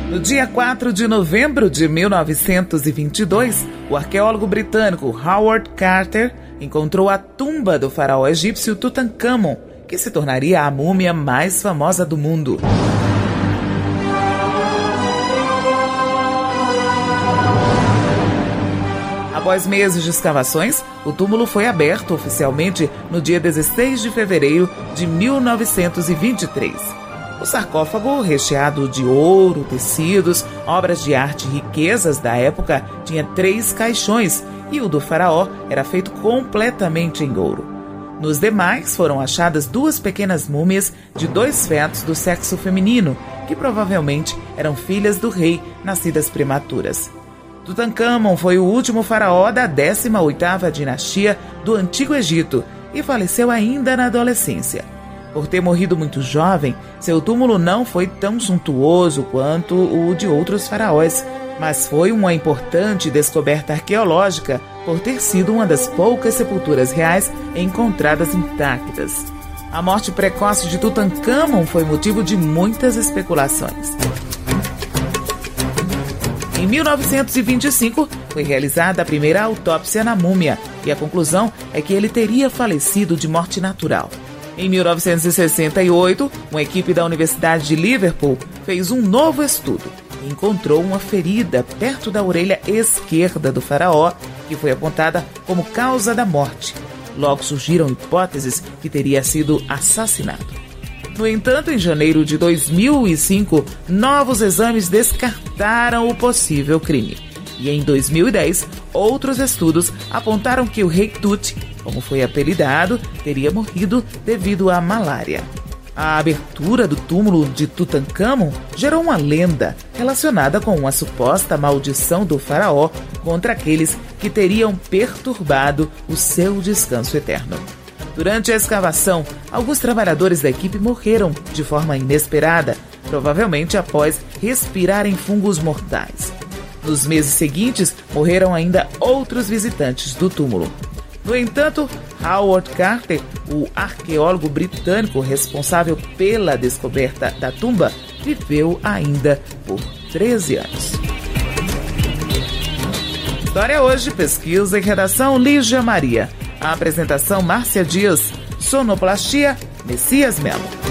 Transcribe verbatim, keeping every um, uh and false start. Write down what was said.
No dia quatro de novembro de mil novecentos e vinte e dois, o arqueólogo britânico Howard Carter encontrou a tumba do faraó egípcio Tutankhamon, que se tornaria a múmia mais famosa do mundo. Após meses de escavações, o túmulo foi aberto oficialmente no dia dezesseis de fevereiro de mil novecentos e vinte e três. O sarcófago, recheado de ouro, tecidos, obras de arte e riquezas da época, tinha três caixões e o do faraó era feito completamente em ouro. Nos demais foram achadas duas pequenas múmias de dois fetos do sexo feminino, que provavelmente eram filhas do rei, nascidas prematuras. Tutankhamon foi o último faraó da décima oitava dinastia do Antigo Egito e faleceu ainda na adolescência. Por ter morrido muito jovem, seu túmulo não foi tão suntuoso quanto o de outros faraós, mas foi uma importante descoberta arqueológica por ter sido uma das poucas sepulturas reais encontradas intactas. A morte precoce de Tutankhamon foi motivo de muitas especulações. Em mil novecentos e vinte e cinco, foi realizada a primeira autópsia na múmia, e a conclusão é que ele teria falecido de morte natural. Em mil novecentos e sessenta e oito, uma equipe da Universidade de Liverpool fez um novo estudo e encontrou uma ferida perto da orelha esquerda do faraó, que foi apontada como causa da morte. Logo surgiram hipóteses que teria sido assassinado. No entanto, em janeiro de dois mil e cinco, novos exames descartaram o possível crime. E em dois mil e dez, outros estudos apontaram que o rei Tut, como foi apelidado, teria morrido devido à malária. A abertura do túmulo de Tutankhamon gerou uma lenda relacionada com uma suposta maldição do faraó contra aqueles que teriam perturbado o seu descanso eterno. Durante a escavação, alguns trabalhadores da equipe morreram de forma inesperada, provavelmente após respirarem fungos mortais. Nos meses seguintes, morreram ainda outros visitantes do túmulo. No entanto, Howard Carter, o arqueólogo britânico responsável pela descoberta da tumba, viveu ainda por treze anos. História Hoje, pesquisa e redação Lígia Maria. A apresentação Márcia Dias. Sonoplastia Messias Melo.